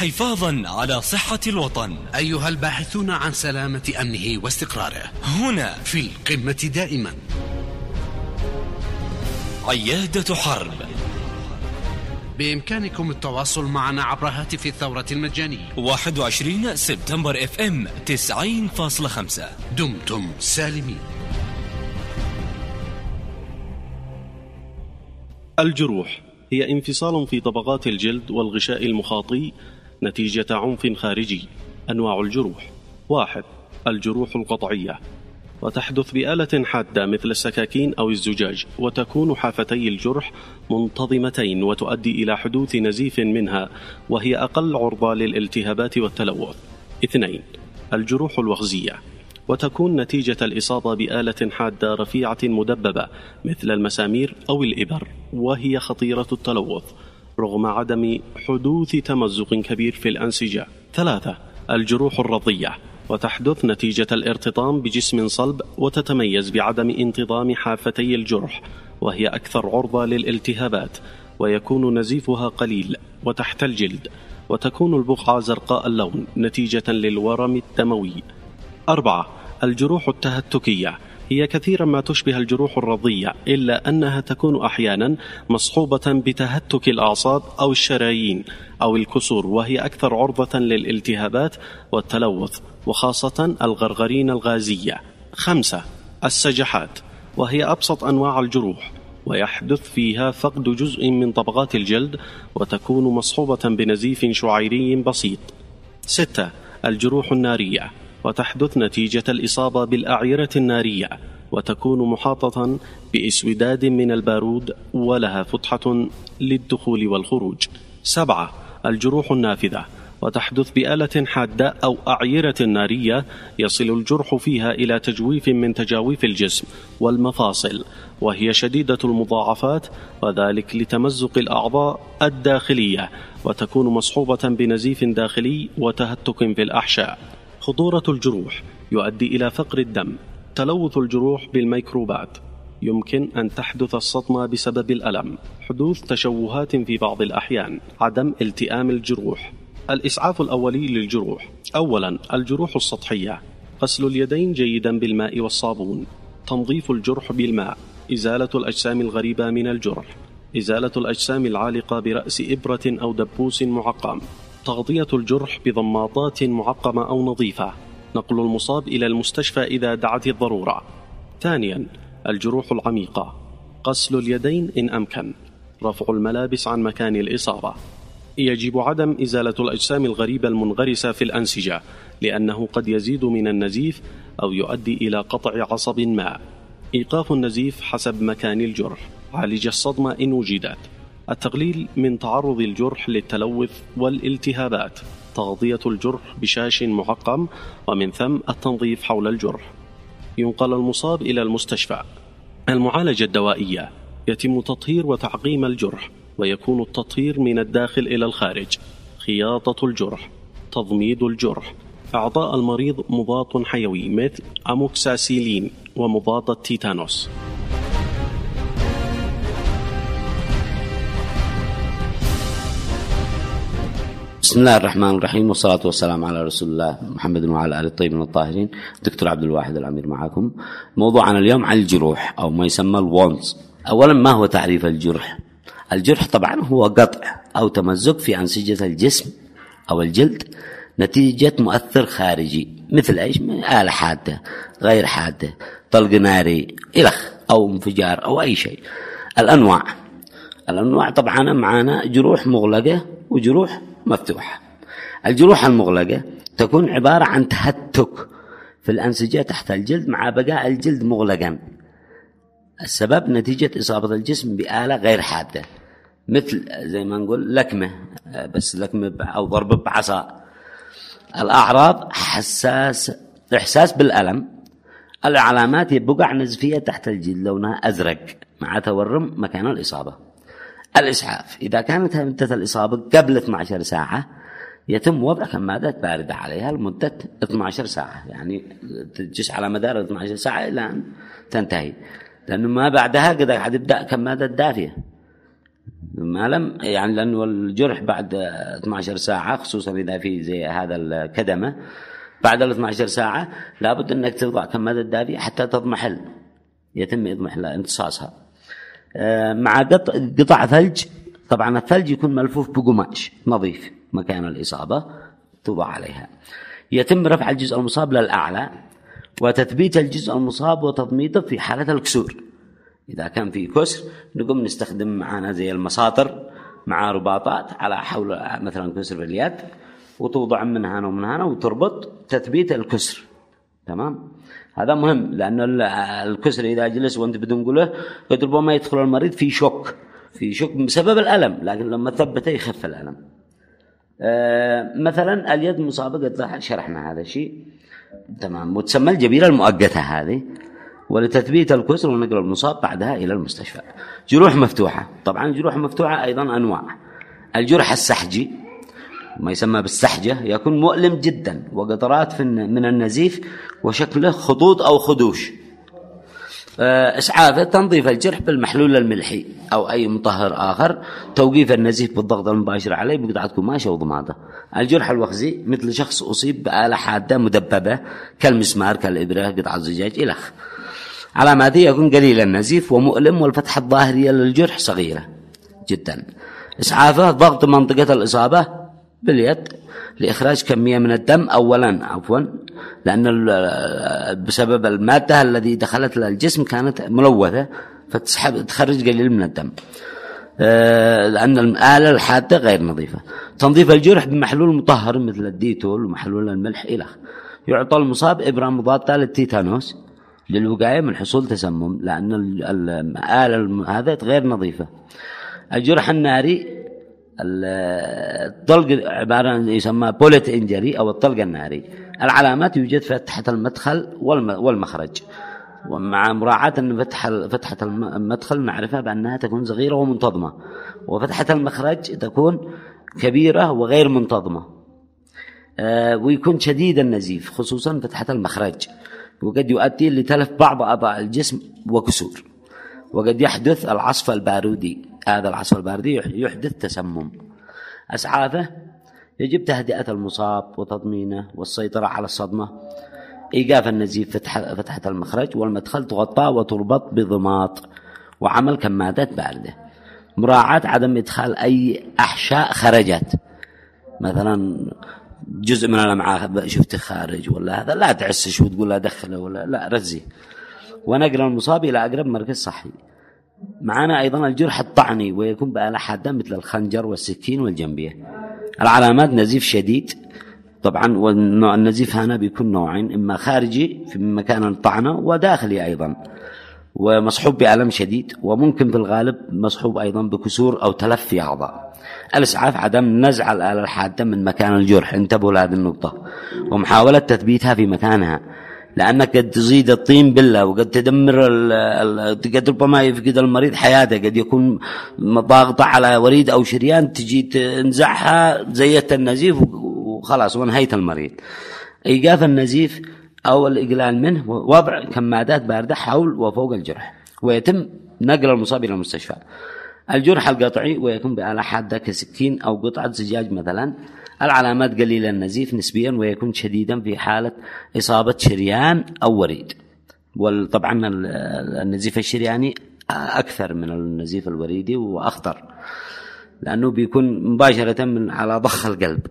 حفاظا على صحة الوطن. أيها الباحثون عن سلامة أمنه واستقراره، هنا في القمة دائما عيادة حرب. بإمكانكم التواصل معنا عبر هاتف الثورة المجاني 21 سبتمبر FM 90.5. دمتم سالمين. الجروح هي انفصال في طبقات الجلد والغشاء المخاطي نتيجة عنف خارجي. أنواع الجروح: 1. الجروح القطعية، وتحدث بآلة حادة مثل السكاكين أو الزجاج، وتكون حافتي الجرح منتظمتين وتؤدي إلى حدوث نزيف منها، وهي أقل عرضة للالتهابات والتلوث. 2. الجروح الوغزية، وتكون نتيجة الإصابة بآلة حادة رفيعة مدببة مثل المسامير أو الإبر، وهي خطيرة التلوث رغم عدم حدوث تمزق كبير في الأنسجة. 3. الجروح الرضية، وتحدث نتيجة الارتطام بجسم صلب، وتتميز بعدم انتظام حافتي الجرح، وهي أكثر عرضة للالتهابات، ويكون نزيفها قليل وتحت الجلد، وتكون البقعة زرقاء اللون نتيجة للورم الدموي. 4. الجروح التهتكية، هي كثيرا ما تشبه الجروح الرضية، إلا أنها تكون أحيانا مصحوبة بتهتك الأعصاب أو الشرايين أو الكسور، وهي أكثر عرضة للالتهابات والتلوث، وخاصة الغرغرين الغازية. 5. السجحات، وهي أبسط أنواع الجروح، ويحدث فيها فقد جزء من طبقات الجلد، وتكون مصحوبة بنزيف شعيري بسيط. 6. الجروح النارية، وتحدث نتيجة الإصابة بالأعيرة النارية، وتكون محاطة بإسوداد من البارود، ولها فتحة للدخول والخروج. 7. الجروح النافذة، وتحدث بآلة حادة أو أعيرة نارية يصل الجرح فيها إلى تجويف من تجاويف الجسم والمفاصل، وهي شديدة المضاعفات، وذلك لتمزق الأعضاء الداخلية، وتكون مصحوبة بنزيف داخلي وتهتك في الأحشاء. خطورة الجروح: يؤدي إلى فقر الدم. تلوث الجروح بالميكروبات، يمكن أن تحدث الصدمة بسبب الألم. حدوث تشوهات في بعض الأحيان. عدم التئام الجروح. الإسعاف الأولي للجروح: أولا الجروح السطحية، غسل اليدين جيدا بالماء والصابون، تنظيف الجرح بالماء، إزالة الأجسام الغريبة من الجرح، إزالة الأجسام العالقة برأس إبرة أو دبوس معقم، تغطية الجرح بضماطات معقمة أو نظيفة، نقل المصاب إلى المستشفى إذا دعت الضرورة. ثانيا الجروح العميقة، غسل اليدين إن أمكن، رفع الملابس عن مكان الإصابة. يجب عدم إزالة الأجسام الغريبة المنغرسة في الأنسجة، لأنه قد يزيد من النزيف أو يؤدي إلى قطع عصب ما. إيقاف النزيف حسب مكان الجرح. عالج الصدمة إن وجدت. التقليل من تعرض الجرح للتلوث والالتهابات. تغطية الجرح بشاش معقم، ومن ثم التنظيف حول الجرح. ينقل المصاب إلى المستشفى. المعالجة الدوائية: يتم تطهير وتعقيم الجرح، ويكون التطهير من الداخل إلى الخارج. خياطة الجرح، تضميد الجرح، إعطاء المريض مضاد حيوي مثل أموكساسيلين ومضاد التيتانوس. بسم الله الرحمن الرحيم، والصلاة والسلام على رسول الله محمد وعلى آله الطيبين الطاهرين. دكتور عبد الواحد العمير معكم. موضوعنا اليوم عن الجروح أو ما يسمى الوونز. أولا، ما هو تعريف الجرح؟ الجرح طبعا هو قطع أو تمزق في أنسجة الجسم أو الجلد نتيجة مؤثر خارجي، مثل إيش؟ آلة حادة، غير حادة، طلق ناري، إلخ أو انفجار أو أي شيء. الأنواع طبعا معنا جروح مغلقة وجروح مفتوحة. الجروح المغلقة تكون عبارة عن تهتك في الأنسجة تحت الجلد مع بقاء الجلد مغلقا، السبب نتيجة إصابة الجسم بآلة غير حادة، مثل زي ما نقول لكمة، بس لكمة أو ضرب بعصا. الأعراض: إحساس بالألم. العلامات: بقع نزفية تحت الجلد لونها أزرق مع تورم مكان الإصابة. الإسعاف: إذا كانت مدة الإصابة قبل 12 ساعة يتم وضع كمادات باردة عليها لمدة 12 ساعة، يعني تجلس على مدار 12 ساعة إلى أن تنتهي، لأنه ما بعدها قد حتبدأ كمادات دافية ما لم يعني، لأنه الجرح بعد 12 ساعة خصوصا إذا في زي هذا الكدمة بعد 12 ساعة لابد أنك تضع كمادة دافئة حتى تضمحل، يتم إضمحل امتصاصها. مع قطع ثلج. طبعا الثلج يكون ملفوف بقماش نظيف مكان الإصابة توضع عليها. يتم رفع الجزء المصاب للأعلى وتثبيت الجزء المصاب وتضميده في حالة الكسور. إذا كان في كسر نقوم نستخدم معنا زي المساطر مع رباطات على حول مثلا كسر في اليد، وتوضع من هنا ومن هنا وتربط تثبيت الكسر. تمام. هذا مهم لأن الكسر إذا جلس وأنت بدون قله قد ربما يدخل المريض في شوك بسبب الألم، لكن لما ثبته يخف الألم. مثلا اليد المصابة قد شرحنا هذا الشيء. تمام. وتسمى الجبيرة المؤقتة هذه، ولتثبيت الكسر ونقل المصاب بعدها إلى المستشفى. جروح مفتوحة. طبعا الجروح مفتوحة أيضا أنواع. الجرح السحجي ما يسمى بالسحجة يكون مؤلم جدا وقطرات من النزيف وشكله خطوط أو خدوش. إسعافه تنظيف الجرح بالمحلول الملحي أو أي مطهر آخر، توقيف النزيف بالضغط المباشر عليه بقطعة قماش أو ضمادة. الجرح الوخزي مثل شخص أصيب بآلة حادة مدببة كالمسمار كالإبرة قطعة زجاج إلخ. علاماته يكون قليل النزيف ومؤلم والفتحة الظاهرية للجرح صغيرة جدا. إسعافه ضغط منطقة الإصابة باليد لإخراج كمية من الدم أولا لأن بسبب المادة التي دخلت للجسم كانت ملوثة فتخرج قليل من الدم، لأن الآلة الحادة غير نظيفة. تنظيف الجرح بمحلول مطهر مثل الديتول ومحلول الملح إلخ. يعطى المصاب إبرة مضادة للتيتانوس للوقاية من حصول تسمم، لأن الآلة هذا غير نظيفة. الجرح الناري الطلق عبارة عن يسمى بوليت إنجري أو الطلق الناري. العلامات يوجد فتحة المدخل والمخرج، ومع مراعاة أن فتحة المدخل نعرفها بأنها تكون صغيرة ومنتظمة، وفتحة المخرج تكون كبيرة وغير منتظمة. ويكون شديد النزيف خصوصا فتحة المخرج، وقد يؤدي لتلف بعض أعضاء الجسم وكسور. وقد يحدث العصف البارودي. هذا العصف البارودي يحدث تسمم. أسعافه يجب تهدئة المصاب وتضمينه والسيطرة على الصدمة. إيقاف النزيف فتحة المخرج والمدخل تغطى وتربط بضماط، وعمل كمادات باردة. مراعاة عدم إدخال أي أحشاء خرجت، مثلا جزء من الأمعاء شفت خارج ولا هذا لا تعسش وتقول لا دخله ولا لا رزي. ونقل المصاب إلى أقرب مركز صحي. معنا أيضا الجرح الطعني ويكون بآلة حادة مثل الخنجر والسكين والجنبية. العلامات نزيف شديد طبعا، والنزيف هنا بيكون نوعين، إما خارجي في مكان الطعنة وداخلي أيضا، ومصحوب بألم شديد، وممكن في الغالب مصحوب أيضا بكسور أو تلف في أعضاء. الإسعاف عدم نزع الآلة الحادة من مكان الجرح، انتبهوا لهذه النقطة، ومحاولة تثبيتها في مكانها، لأنك قد تزيد الطين بالله وقد تدمر قد ربما يفقد المريض حياته. قد يكون ضاغطة على وريد أو شريان تجي تنزعها زيت النزيف وخلاص وانهيت المريض. إيقاف النزيف أو الإقلال منه، وضع كمادات باردة حول وفوق الجرح، ويتم نقل المصاب إلى المستشفى. الجرح القطعي ويكون بآلة حادة كسكين أو قطعة زجاج مثلا. العلامات قليلة النزيف نسبيا ويكون شديدا في حالة إصابة شريان أو وريد. وطبعا النزيف الشرياني أكثر من النزيف الوريدي وأخطر، لأنه بيكون مباشرة من على ضخ القلب،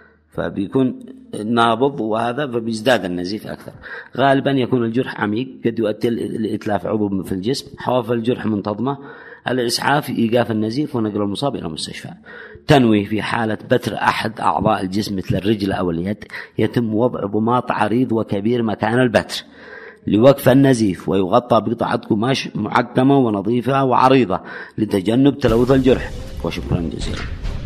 فبيكون نابض، وهذا فبيزداد النزيف أكثر. غالبا يكون الجرح عميق قد يؤدي لإتلاف عضو في الجسم. حواف الجرح منتظمة. الإسعاف إيقاف النزيف ونقل المصاب إلى المستشفى. تنويه في حالة بتر أحد أعضاء الجسم مثل الرجل أو اليد، يتم وضع ضماط عريض وكبير مكان البتر لوقف النزيف، ويغطى بقطعة قماش معقمة ونظيفة وعريضة لتجنب تلوث الجرح. وشكرا جزيلا.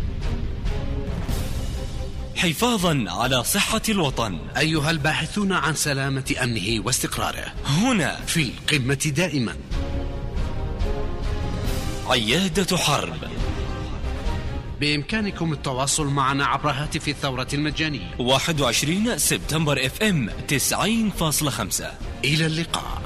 حفاظا على صحة الوطن. أيها الباحثون عن سلامة أمنه واستقراره، هنا في القمة دائما عيادة حرب. بإمكانكم التواصل معنا عبر هاتف الثورة المجاني 21 سبتمبر FM 90.5. إلى اللقاء.